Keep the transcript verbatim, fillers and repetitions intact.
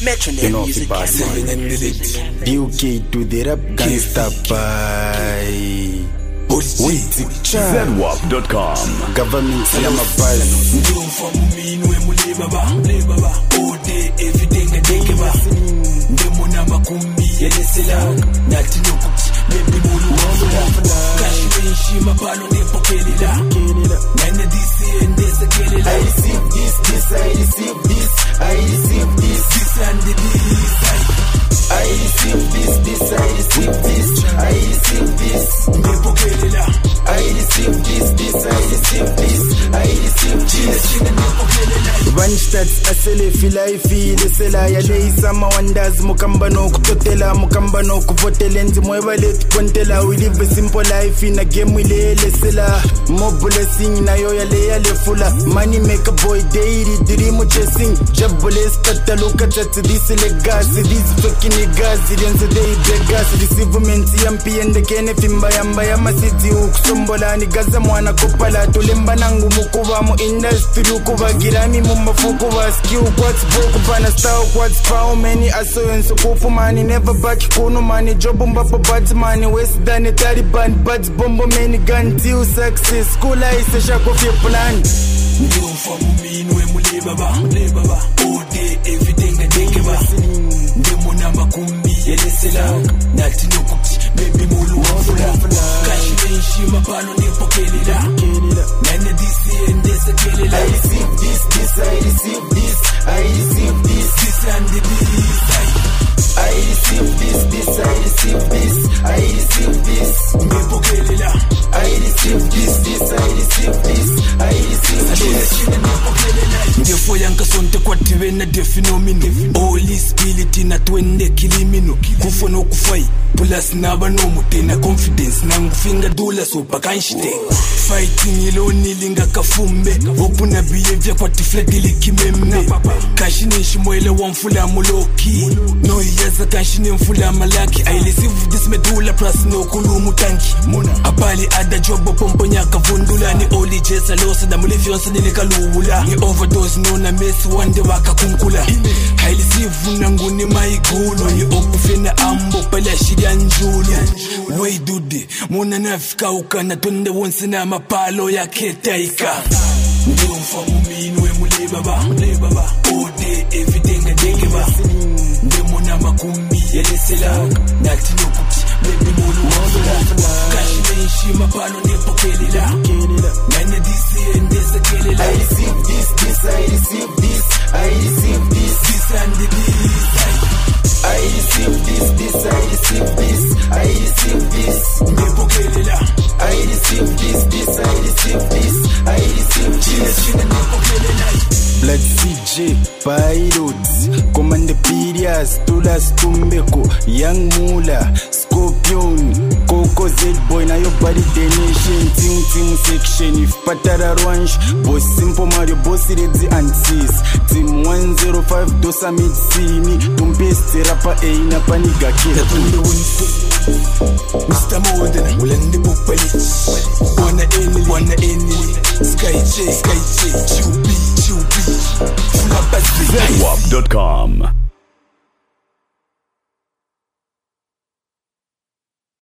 You know if pass D U K to the rap gangsta by Z W A P dot com. Government Salama Buzz. Ndio mfamu minu emule baba, le baba. All day, every day, nga deke ba. Ndemo na makumbi, yele sela. Nati no kuchi, maybe mulu wafula. Kashi menshi, mapalo nepo kelila. Nanya disi, endesa kelila. I receive this, this, I receive this, I receive this. This and the this, I receive this, this, I receive this, I receive this. nepo kelila. I receive this, this, I receive this, I receive this. One stats asele fila ifile sela ya lei sama wonders mukamba no kutotela mukamba no kuvotela nzi mweba let kontela we live a simple life in a game ile ile sela more blessing na yo ya le ya le fula money make a boy daily dream chasing jabule stata look at this legacy these fucking niggas didn't they beggars receive yampi ende kene fimba yamba ya masiti ukusombola ni gaza mwana kopala tulemba nangu mukuba mu industry ukuba girami mu mafuku ba skill what's broke bana style what's power many assurance kufu money never back kuno money job mbapo bad money west than a Taliban bad bombo many gun till success school is a of your plan ndio mfamu minu emule baba, le baba. All day, every day, nga deke ba. Ndemo na makumbi, yele sela. Nati no kuchi, maybe mulu wafula. Kashi menshi, mapalo nepo kelila. Nanya disi, endesa kelila. I receive this, this, I receive this, I receive this. This and the this, I receive this, this, I receive this, I receive this. nepo kelila. I receive this, this, I receive this, I receive this. Ndefo yanka sonte kwa tiwe na definomino. Holy spirit na twende kilimino. Kufo no kufai plus naba no mutena confidence na ngufinga dula so pakanshite. Fighting ilo nilinga kafumbe. Opuna behavior kwa tifledili kimemne. Kashini nshimwele wa mfula muloki. No yaza kashini mfula malaki. I receive this medula plus no kulumu tanki. Apali ada jobo pompo nyaka vundula. Ni oli jesa losa da mulifionsa nilika luwula. Ni overdose no na mesi wande waka kunkula. I receive nanguni maigulu. Ni okufina ambo pala shiri anjulu. Wey dude muna nafika ukana tunde wonsi na mapalo ya ketaika. Ndio mfamu minu emule baba, le baba. All day every day nga deke ba. Ndemo na makumbi yele sela. Nati no kuchi maybe mulu wafula. Kashi menshi mapalo nepo kelila. Nanya disi endesa kelila. I receive this, this, I receive this, I receive this. This and the this, I receive this, this, I receive this, I receive this. nepo kelila. I receive this, this, I receive this, I receive this. nepo kelila. Blood C J, Pirates, Commander Pirias, Tulas Tumbeko, Young Mula, Scorpion, Coco Z-Boy, na your body the nation, Team Team Section, if Patara Ranch, Boss Simple Mario, Boss Redzi and Sis, Team one oh five, Dosa Midzini, Tumpeste Rapa Eina Paniga Kira. Mister Modena, Mulande Bupali, Wana Emily, Wana Emily, Sky J, Sky J,